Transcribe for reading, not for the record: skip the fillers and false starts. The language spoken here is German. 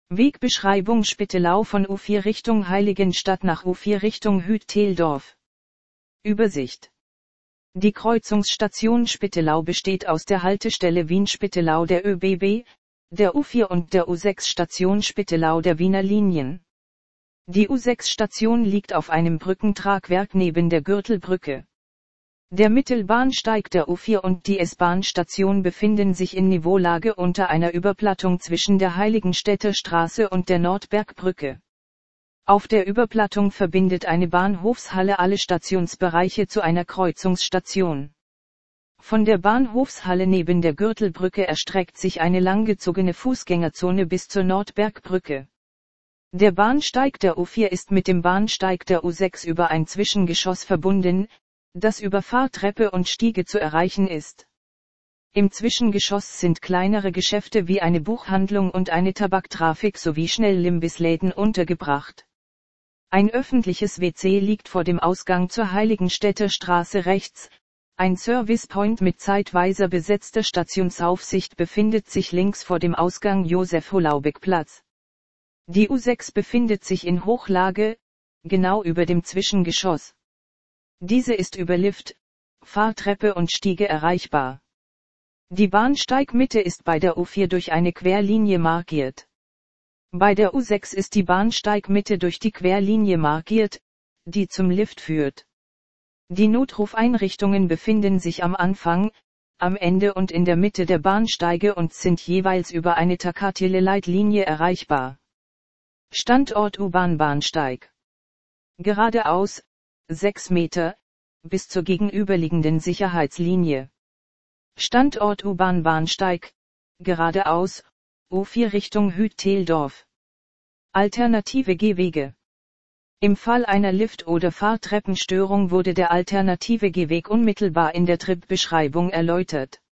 Wegbeschreibung Spittelau von U4 Richtung Heiligenstadt nach U4 Richtung Hüt-Teldorf. Übersicht. Die Kreuzungsstation Spittelau besteht aus der Haltestelle Wien-Spittelau der ÖBB, der U4 und der U6-Station Spittelau der Wiener Linien. Die U6-Station liegt auf einem Brückentragwerk neben der Gürtelbrücke. Der Mittelbahnsteig der U4 und die S-Bahn-Station befinden sich in Niveaulage unter einer Überplattung zwischen der Heiligenstädter Straße und der Nordbergbrücke. Auf der Überplattung verbindet eine Bahnhofshalle alle Stationsbereiche zu einer Kreuzungsstation. Von der Bahnhofshalle neben der Gürtelbrücke erstreckt sich eine langgezogene Fußgängerzone bis zur Nordbergbrücke. Der Bahnsteig der U4 ist mit dem Bahnsteig der U6 über ein Zwischengeschoss verbunden, das über Fahrtreppe und Stiege zu erreichen ist. Im Zwischengeschoss sind kleinere Geschäfte wie eine Buchhandlung und eine Tabaktrafik sowie Schnellimbissläden untergebracht. Ein öffentliches WC liegt vor dem Ausgang zur Heiligenstädter Straße rechts, ein Servicepoint mit zeitweiser besetzter Stationsaufsicht befindet sich links vor dem Ausgang Josef-Holaubek-Platz. Die U6 befindet sich in Hochlage, genau über dem Zwischengeschoss. Diese ist über Lift, Fahrtreppe und Stiege erreichbar. Die Bahnsteigmitte ist bei der U4 durch eine Querlinie markiert. Bei der U6 ist die Bahnsteigmitte durch die Querlinie markiert, die zum Lift führt. Die Notrufeinrichtungen befinden sich am Anfang, am Ende und in der Mitte der Bahnsteige und sind jeweils über eine Takatile-Leitlinie erreichbar. Standort U-Bahn-Bahnsteig. Geradeaus, 6 Meter, bis zur gegenüberliegenden Sicherheitslinie. Standort U-Bahn-Bahnsteig, geradeaus, U4 Richtung Hüt-Teldorf. Alternative Gehwege. Im Fall einer Lift- oder Fahrtreppenstörung wurde der alternative Gehweg unmittelbar in der Tripbeschreibung erläutert.